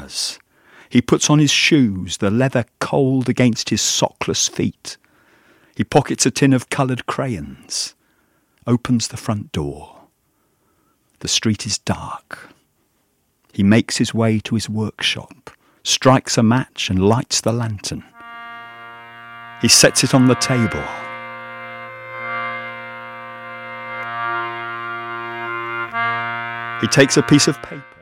does. He puts on his shoes, the leather cold against his sockless feet. He pockets a tin of coloured crayons, opens the front door. The street is dark. He makes his way to his workshop, strikes a match and lights the lantern. He sets it on the table. He takes a piece of paper